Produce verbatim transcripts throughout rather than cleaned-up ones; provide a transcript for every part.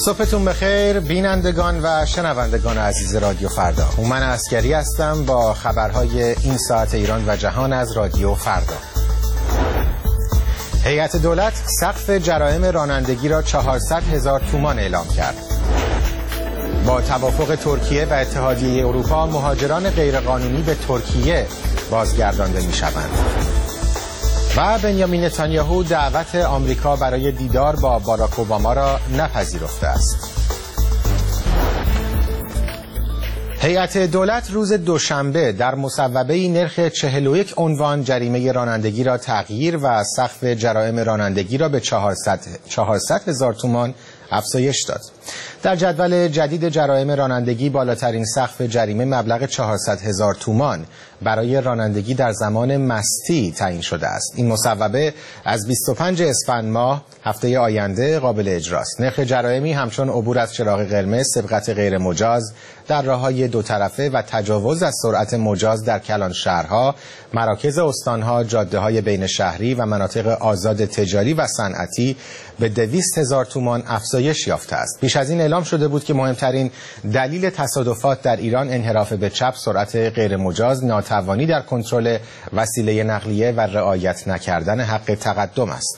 صبحتون بخیر بینندگان و شنوندگان عزیز رادیو فردا. هومن عسکری هستم با خبرهای این ساعت ایران و جهان از رادیو فردا. هیئت دولت سقف جرائم رانندگی را چهارصد هزار تومان اعلام کرد. با توافق ترکیه و اتحادیه اروپا مهاجران غیرقانونی به ترکیه بازگردانده می‌شوند. و بنیامین نتانیاهو دعوت آمریکا برای دیدار با باراک اوباما را نپذیرفته است. هیئت دولت روز دوشنبه در مصوبه‌ای نرخ چهل و یک عنوان جریمه رانندگی را تغییر و سقف جرائم رانندگی را به چهارصد هزار تومان افزایش داد. در جدول جدید جرائم رانندگی بالاترین سقف جریمه مبلغ چهارصد هزار تومان برای رانندگی در زمان مستی تعیین شده است. این مصوبه از بیست و پنجم اسفند ماه هفته آینده قابل اجراست. نرخ جرائمی همچون عبور از چراغ قرمز، سبقت غیر مجاز در راههای دو طرفه و تجاوز از سرعت مجاز در کلان شهرها، مراکز استانها، جاده‌های بین شهری و مناطق آزاد تجاری و صنعتی به دویست هزار تومان افزایش یافته است. پیش از این اعلام شده بود که مهمترین دلیل تصادفات در ایران انحراف به چپ، سرعت غیر مجاز، ناتوانی در کنترل وسیله نقلیه و رعایت نکردن حق تقدم است.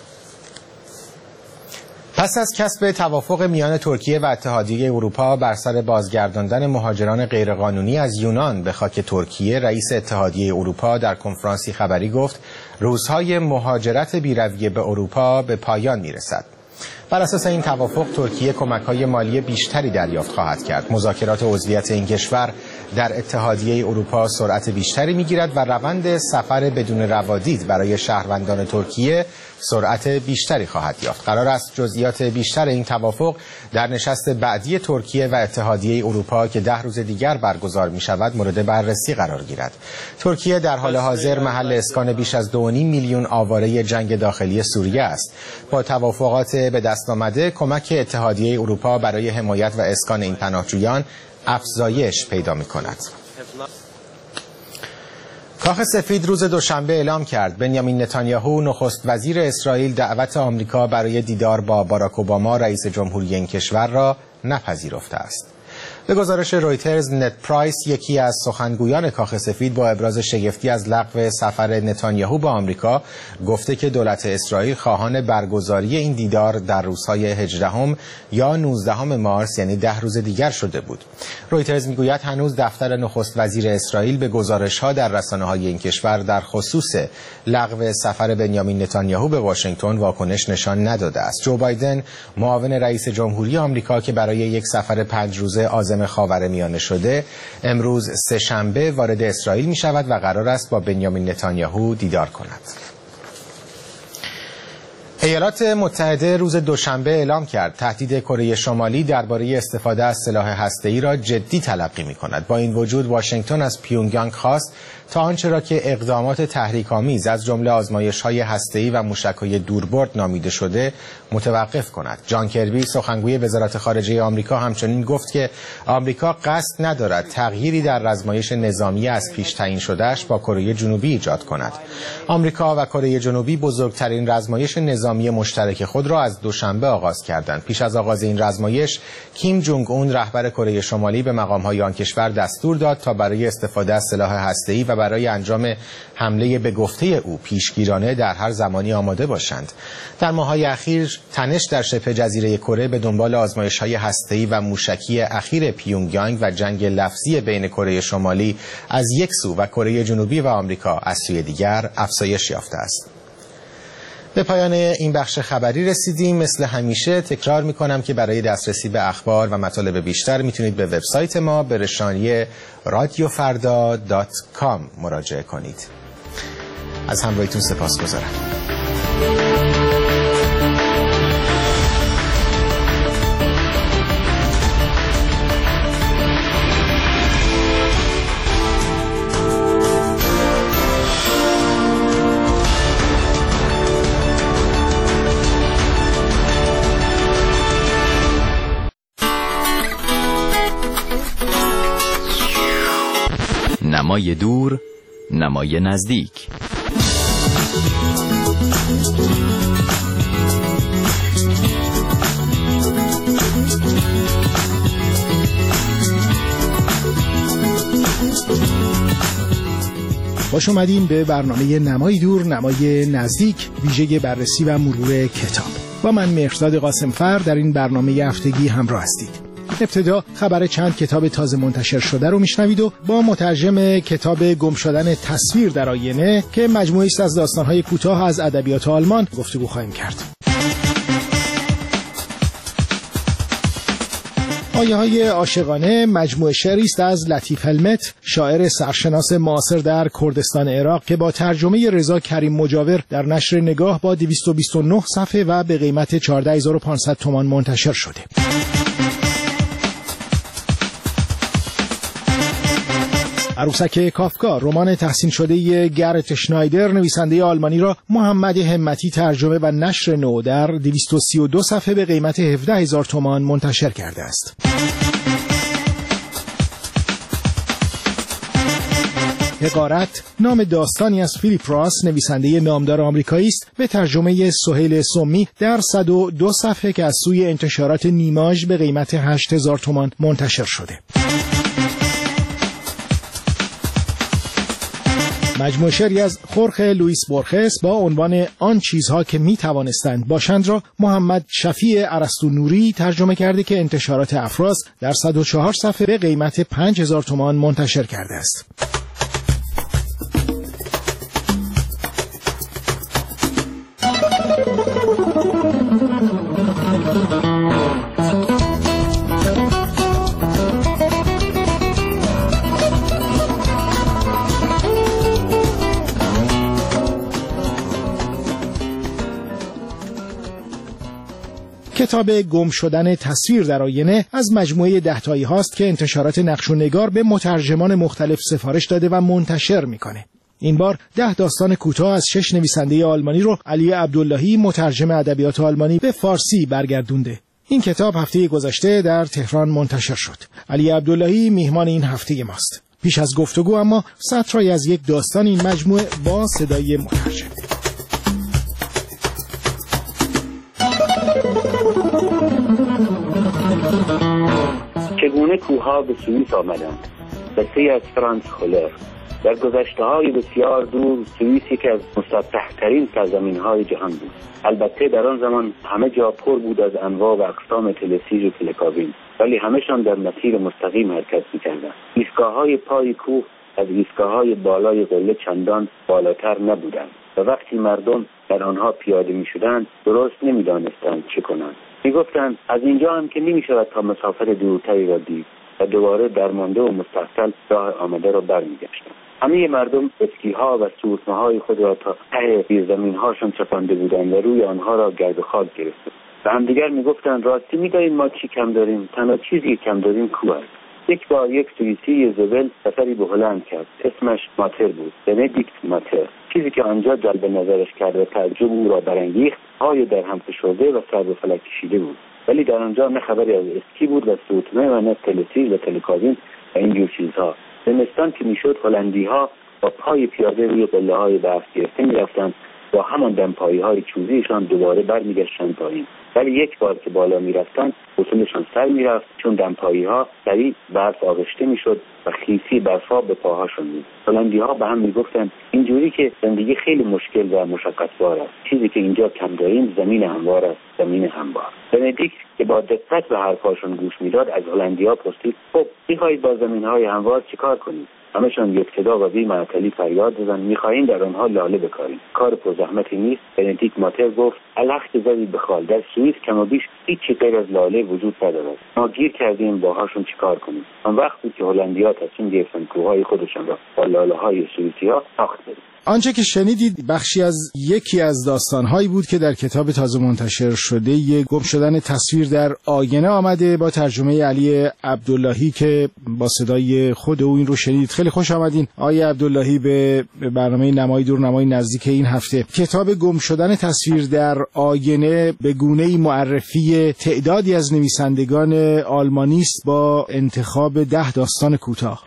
پس از کسب توافق میان ترکیه و اتحادیه اروپا بر سر بازگرداندن مهاجران غیرقانونی از یونان به خاک ترکیه، رئیس اتحادیه اروپا در کنفرانسی خبری گفت روزهای مهاجرت بی‌رویه به اروپا به پایان میرسد. بر اساس این توافق ترکیه کمک‌های مالی بیشتری دریافت خواهد کرد. مذاکرات عضویت این کشور در اتحادیه اروپا سرعت بیشتری می‌گیرد و روند سفر بدون روادید برای شهروندان ترکیه سرعت بیشتری خواهد یافت. قرار است جزئیات بیشتر این توافق در نشست بعدی ترکیه و اتحادیه اروپا که ده روز دیگر برگزار می‌شود مورد بررسی قرار گیرد. ترکیه در حال حاضر محل اسکان بیش از دو و نیم میلیون آواره جنگ داخلی سوریه است. با توافقات به دست آمده کمک اتحادیه اروپا برای حمایت و اسکان این پناهجویان افزایش پیدا می‌کند. کاخ سفید روز دوشنبه اعلام کرد بنیامین نتانیاهو نخست وزیر اسرائیل دعوت آمریکا برای دیدار با باراک اوباما رئیس جمهوری این کشور را نپذیرفته است. به گزارش رویترز، نت پرایس یکی از سخنگویان کاخ سفید با ابراز شگفتی از لغو سفر نتانیاهو به آمریکا گفته که دولت اسرائیل خواهان برگزاری این دیدار در روزهای هجدهم یا نوزدهم مارس یعنی ده روز دیگر شده بود. رویترز میگوید هنوز دفتر نخست وزیر اسرائیل به گزارش‌ها در رسانه‌های این کشور در خصوص لغو سفر بنیامین نتانیاهو به واشنگتن واکنش نشان نداده است. جو بایدن معاون رئیس جمهوری آمریکا که برای یک سفر پنج روزه عازم خاورمیانه شده امروز سه شنبه وارد اسرائیل می شود و قرار است با بنیامین نتانیاهو دیدار کند. ایالات متحده روز دوشنبه اعلام کرد تهدید کره شمالی درباره استفاده از سلاح هسته‌ای را جدی تلقی می‌کند. با این وجود واشنگتن از پیونگیانگ خواست تا آنچه را که اقدامات تحریک‌آمیز از جمله آزمایش‌های هسته‌ای و موشک‌های دوربرد نامیده شده متوقف کند. جان کربی سخنگوی وزارت خارجه آمریکا همچنین گفت که آمریکا قصد ندارد تغییری در رزمایش نظامی از پیش تعیین شده‌اش با کره جنوبی ایجاد کند. آمریکا و کره جنوبی بزرگترین رزمایش نظامی مشترک خود را از دوشنبه آغاز کردند. پیش از آغاز این رزمایش کیم جونگ اون رهبر کره شمالی به مقام‌های آن کشور دستور داد تا برای استفاده از سلاح هسته‌ای و برای انجام حمله به گفته او پیشگیرانه در هر زمانی آماده باشند. در ماه‌های اخیر تنش در شبه جزیره کره به دنبال آزمایش‌های هسته‌ای و موشکی اخیر پیونگیانگ و جنگ لفظی بین کره شمالی از یک سو و کره جنوبی و آمریکا از سوی دیگر افزایش یافته است. به پایان این بخش خبری رسیدیم. مثل همیشه تکرار میکنم که برای دسترسی به اخبار و مطالب بیشتر میتونید به وبسایت ما به رسانه رادیو فردا دات کام مراجعه کنید. از همراهیتون سپاسگزارم. نمای دور، نمای نزدیک. خوش اومدین به برنامه نمای دور نمای نزدیک، ویژه بررسی و مرور کتاب. با من مهرزاد قاسمفر در این برنامه هفتگی همراه هستید. ابتدا خبر چند کتاب تازه منتشر شده رو میشنوید و با مترجم کتاب گم شدن تصویر در آینه که مجموعه‌ای است از داستان‌های کوتاه از ادبیات آلمان گفتگو خواهیم کرد. آیه های عاشقانه مجموعه شعری است از لطیف هلمت، شاعر سرشناس معاصر در کردستان عراق که با ترجمه رضا کریم مجاور در نشر نگاه با دویست و بیست و نه صفحه و به قیمت چهارده هزار و پانصد تومان منتشر شده. عروسک کافکا، رمان تحسین شده گرت شنایدر نویسنده آلمانی را محمد همتی ترجمه و نشر نو در دویست و سی و دو صفحه به قیمت هفده هزار تومان منتشر کرده است. حقارت نام داستانی از فیلیپ راس نویسنده نامدار آمریکایی است به ترجمه سهیل سمی در صد و دو صفحه که از سوی انتشارات نیماژ به قیمت هشت هزار تومان منتشر شده. مجموعه شعری از خورخه لوئیس بورخس با عنوان آن چیزها که می توانستند باشند را محمد شفیع ارسطو نوری ترجمه کرده که انتشارات افراز در صد و چهار صفحه به قیمت پنج هزار تومان منتشر کرده است. کتاب گم شدن تصویر در آینه از مجموعه دهتایی هاست که انتشارات نقش و نگار به مترجمان مختلف سفارش داده و منتشر میکنه. این بار ده داستان کوتاه از شش نویسنده آلمانی رو علی عبداللهی مترجم ادبیات آلمانی به فارسی برگردونده. این کتاب هفته گذشته در تهران منتشر شد. علی عبداللهی میهمان این هفته ماست. پیش از گفتگو اما سطری از یک داستان این مجموعه با صدای مترجم. چگونه کوه‌ها به سوئیس آمدند؟ قصه از فرانس خولر. در گذشته‌های بسیار دور سوئیس یکی از مسطح‌ترین سرزمین‌های جهان بود. البته در آن زمان همه جا پر بود از انواع و اقسام تلسیج و تلکابین، ولی همه‌شان در مسیر مستقیم حرکت می‌کردند. ایستگاه‌های پای کوه از ایستگاه‌های بالای قله چندان بالاتر نبودند و وقتی مردم در آنها پیاده می‌شدند درست نمی‌دانستند چه کنند. می‌گفتند از اینجا هم که نمی‌شود تا مسافت دورتری را دید و دوباره درمانده و مستحصل راه آمده را برمیگشتند. همه مردم اسکی‌ها و سوسمه‌های خود را تا ته زمین‌هاشان چپانده بودند و روی آنها را گرد و خاک گرفته. و همدیگر می‌گفتند راستی می‌دانید ما چی کم داریم؟ تنها چیزی کم داریم کوه است. یک بار یک سوئیسی زبل سفری به هلند کرد. اسمش ماتر بود، بندیکت ماتر. چیزی که آنجا جلب نظرش کرد و تعجب او را برانگیخت پای در هم فشرده و سر به فلک کشیده بود، ولی در آنجا نه خبری از اسکی بود و سوتمه و نه تلسیج و تلکابین و اینجور چیزها. زمستان که میشد هلندی‌ها با پای پیاده روی قله‌های برف گرفته می‌رفتند با همان دمپایی‌های چوبیشان دوباره برمیگشتند پایین، ولی یک بار که بالا می‌رفتند اصولشان سر می‌رفت چون دمپایی‌ها سریع برف آغشته می‌شد و خیسی برفا به پاهاشون بود. هلندی‌ها به هم می‌گفتند اینجوری که زندگی خیلی مشکل و مشقت‌بار است. چیزی که اینجا کم داریم زمین هموار است، زمین هموار. بندیکت که با دقت به حرفاشون گوش می‌داد از هلندی‌ها پرسید خب می‌خواهید با زمین‌های هموار چیکار کنید؟ همشان یک صدا و بی معطلی فریاد زدند می‌خواهیم در آنها لاله بکاریم. کار پرزحمتی نیست. بندیکت ماتر گفت الحق زدید به خال. در سوئیس کم و بیش هیچی غیر از لاله وجود ندارد. ما گیر کردیم باهاشون چیکار کنیم. آن وقت بود که هلندی‌ها تصمیم گرفتند کوه‌های خودشان را با لاله‌های سوئیسی‌ها ساخت بدهند. آنچه که شنیدید بخشی از یکی از داستان‌هایی بود که در کتاب تازه منتشر شده گم شدن تصویر در آینه آمده با ترجمه علی عبداللهی که با صدای خود او این رو شنیدید. خیلی خوش آمدین آقای عبداللهی به برنامه نمای دور نمای نزدیک این هفته. کتاب گم شدن تصویر در آینه به گونه‌ای معرفی تعدادی از نویسندگان آلمانی است با انتخاب ده داستان کوتاه. بله، این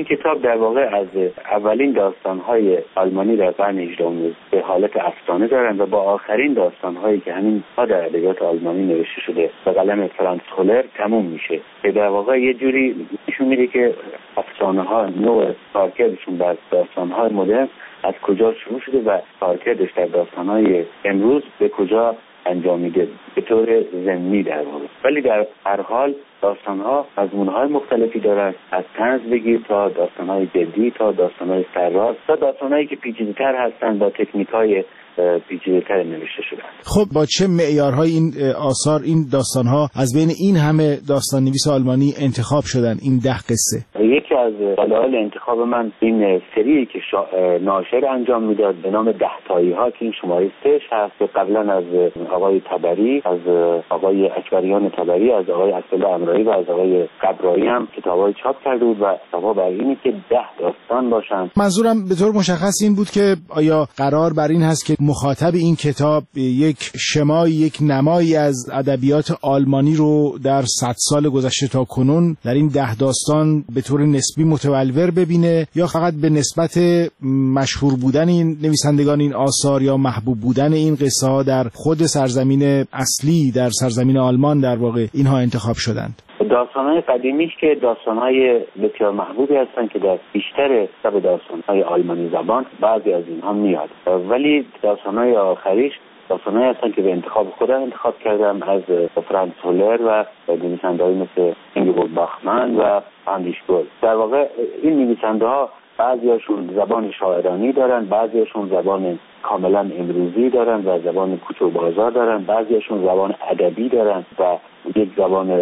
کتاب در واقع از اولین داستان‌های آلمانی در قرن هجدهم به حالت افسانه دارند و با آخرین داستان‌هایی که همین ها در ادبیات آلمانی نوشته شده به قلم فرانس هولر تموم میشه. که در واقع یه جوری نشون میده که افسانه‌ها نوع کارکردشون بر داستان‌های مدرن از کجا شروع شده و کارکردش در داستان‌های امروز به کجا انجام میده به طور ضمنی در واقع. ولی در هر حال داستان‌ها مضمون‌های مختلفی دارند، از طنز بگیر تا داستان‌های جدی تا داستان‌های سرراست تا داستان‌هایی که پیچیده‌تر هستند با تکنیک‌های پیچیده‌تر نوشته شدن. خب با چه معیارهای این آثار این داستان‌ها از بین این همه داستان نویس آلمانی انتخاب شدن این ده قصه؟ یکی از دلایل انتخاب من این سری که شا... ناشر انجام میداد به نام ده تایی ها که این شماره سهش هست که قبلا از آقای طبری، از آقای اکبریان طبری، از آقای عبدالله امرایی و از آقای قبرایی هم کتابای چاپ کرده بود و اتفاقا بر اینه که ده داستان باشن. منظورم به طور مشخص این بود که آیا قرار بر این هست که مخاطب این کتاب یک شمای یک نمایی از ادبیات آلمانی رو در صد سال گذشته تا کنون در این ده داستان به طور نسبی متولور ببینه یا فقط به نسبت مشهور بودن این نویسندگان این آثار یا محبوب بودن این قصه ها در خود سرزمین اصلی در سرزمین آلمان در واقع اینها انتخاب شدند؟ داستان‌های قدیمیش که داستان‌های بسیار محبوبی هستن که در بیشتر سب داستان‌های آلمانی زبان بعضی از اینها میاد، ولی داستان‌های آخریش داستان‌هایی هستن که به انتخاب خودم انتخاب کردم از فرانس هولر و نویسنده‌هایی مثل اینگبورگ باخمن و هانریش گول. در واقع این نویسنده‌ها بعضیاشون زبان شاعرانی دارن، بعضیاشون زبان کاملا امروزی دارن و زبان کوچه و بازار دارن، بعضیاشون زبان ادبی دارن و یک زبان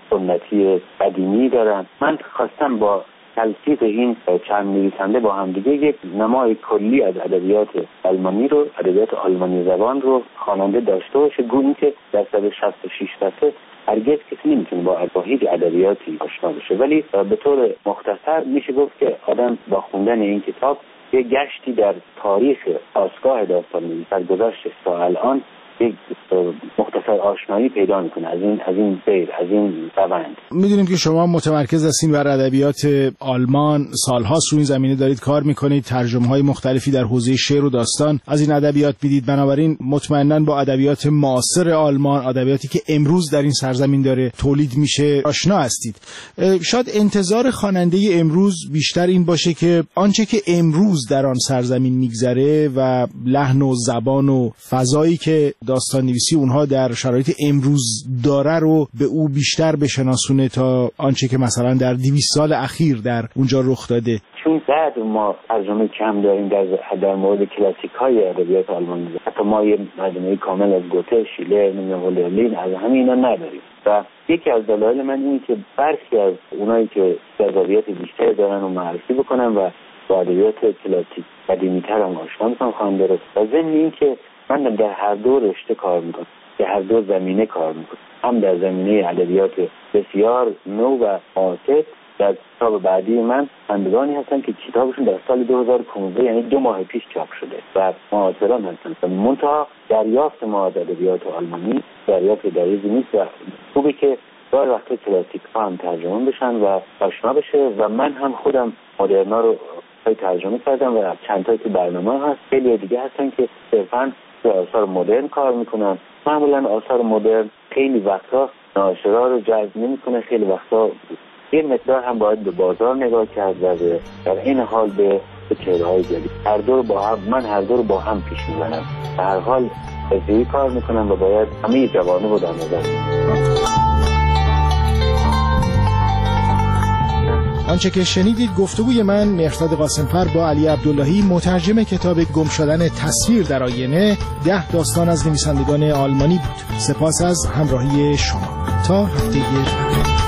سنتی قدیمی دارن. من خواستم با تلفیق این چند نویسنده با هم دیگه یک نمای کلی از ادبیات آلمانی رو، ادبیات آلمانی زبان رو خواننده داشته باشه، گونه که در صد شصت و شش صفحه هرگز کسی نمیتونه با هیچ ادبیاتی آشنا بشه. ولی به طور مختصر میشه گفت که آدم با خوندن این کتاب یک گشتی در تاریخ آسگاه داستان‌نویسی از گذشته تا الان یک مختصر آشنایی پیدا میکنه از این از این سیر از این روند. میدونیم که شما متمرکز هستین بر ادبیات آلمان، سال‌هاست رو این زمینه دارید کار میکنید، ترجمه‌های مختلفی در حوزه شعر و داستان از این ادبیات میدید، بنابراین مطمئناً با ادبیات معاصر آلمان، ادبیاتی که امروز در این سرزمین داره تولید میشه آشنا هستید. شاید انتظار خواننده امروز بیشتر این باشه که آنچه که امروز در آن سرزمین میگذره و لحن و زبان و فضایی که داستان نویسی اونها در شرایط امروز داره رو به او بیشتر بشناسونه تا آنچه که مثلا در دویست سال اخیر در اونجا رخ داده. چون بعد ما ترجمه کم داریم در در مورد کلاسیک های ادبیات آلمانی، حتی ما یه مجموعه کامل از گوته، شیلر، هولرلین از همه اینا نداریم و یکی از دلایل من اینه که برخی از اونایی که جذابیت بیشتر دارن رو معرفی بکنم و با ادبیات کلاسیک قدیمی‌تر هم آشنا می‌کنم خواننده رو. و ضمن این که من در هر دو رشته کار میکنم، در هر دو زمینه کار میکنم، هم در زمینه ادبیات بسیار نو و معاصر. در کتاب بعدی من خوانندگانی هستن که کتابشون در سال دو هزار و پانزده یعنی دو ماه پیش چاپ شده و معاصران هستن. منتها دریافت ما از ادبیات آلمانی دریافت دقیقی نیست و خوبه که دار وقت کلاسیک ها هم ترجمه بشن و آشنا بشه و من هم خودم مدرنا رو ترجمه کردم و چند تا که برنامه هست. خیلی دیگه هستن که صرفاً به آثار مدرن کار میکنن. معمولا آثار مدرن خیلی وقتا ناشرا رو جذب نمیکنه، خیلی وقتا یه مقدار هم باید به بازار نگاه کرد و در این حال به چهره‌های جدید. هر دو رو با هم من هر دو رو با هم پیش میبرم. به هر حال حرفه‌ای کار میکنم و باید همه جوانب رو در نظر بگیرم. آنچه که شنیدید گفتگوی من مهرداد قاسمفر با علی عبداللهی، مترجم کتاب گم شدن تصویر در آینه، ده داستان از نویسندگان آلمانی بود. سپاس از همراهی شما. تا هفته دیگر.